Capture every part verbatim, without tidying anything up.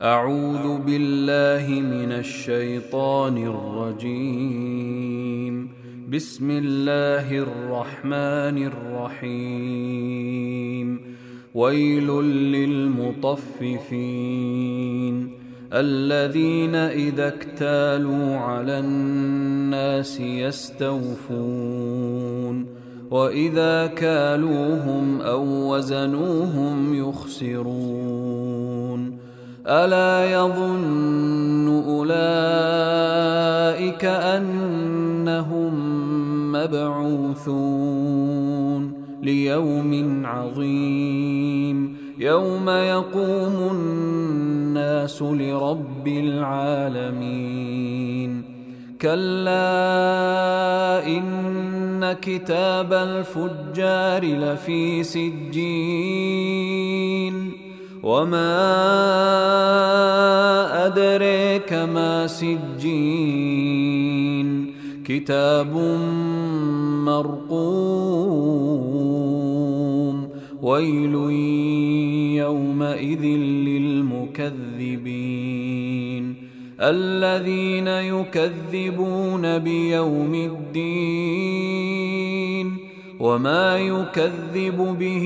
أعوذ بالله من الشيطان الرجيم. بسم الله الرحمن الرحيم. ويل للمطففين الذين إذا اكتالوا على الناس يستوفون وإذا كالوهم أو وزنوهم يخسرون. ألا يظن أولئك أنهم مبعوثون ليوم عظيم يوم يقوم الناس لرب العالمين. كلا إن كتاب الفجار لفي سجين وما أدريك ما سجين كتاب مرقوم. ويل يومئذ للمكذبين الذين يكذبون بيوم الدين وما يكذب به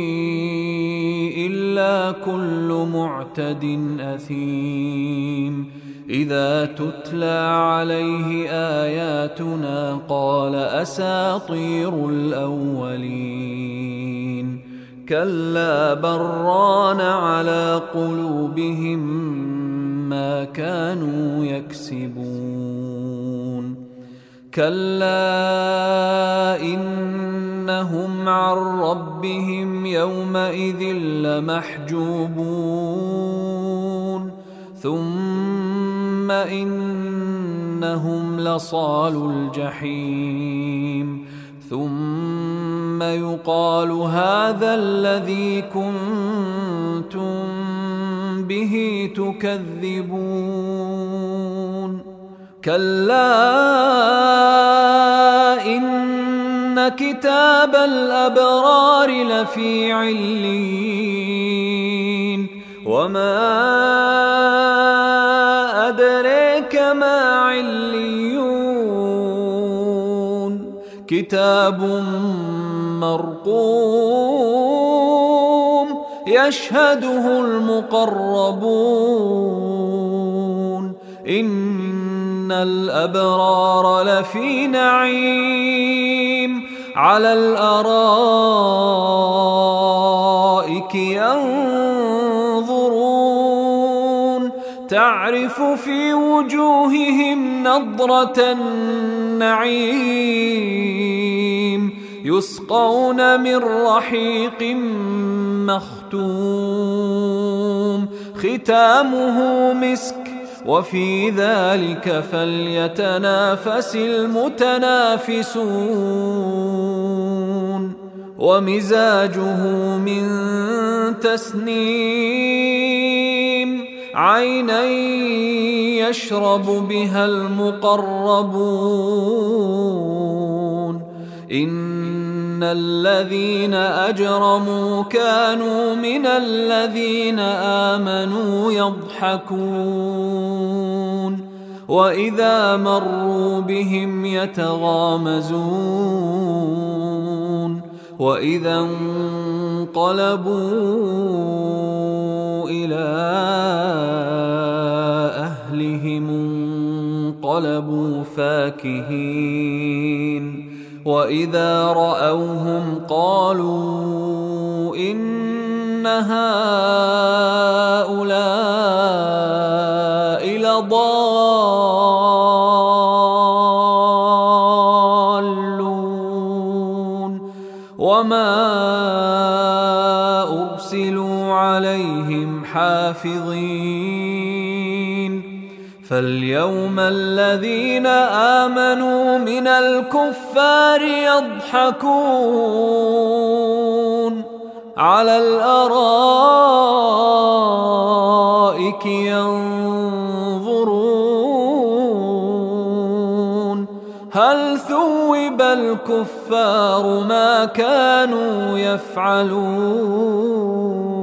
إلا كل معتد أثيم. إذا تتلى عليه آياتنا قال أساطير الأولين. كلا بران على قلوبهم ما كانوا يكسبون. كلا إنهم عن ربهم يومئذ لمحجوبون ثم إنهم لصالو الجحيم ثم يقال هذا الذي كنتم به تكذبون. كلا إن كتاب الأبرار لفي عليين وما أدريك ما عليون كتاب مرقوم يشهده المقربون. إن الأبرار لفي نعيم على الأرائك ينظرون تعرف في وجوههم نضرة النعيم يسقون من رحيق مختوم ختامه مسك وفي ذلك فليتنافس المتنافسون. ومزاجه من تسنيم عينا يشرب بها المقربون. إن الذين أجرموا كانوا من الذين آمنوا يضحكون وإذا مروا بهم يتغامزون وإذا انقلبوا إلى أهلهم انقلبوا فاكهين وإذا رأوهم قالوا إن هؤلاء لضالون وما أرسلوا عليهم حافظين. فاليوم الذين آمنوا من الكفار يضحكون على الأرائك ينظرون هل ثوب الكفار ما كانوا يفعلون.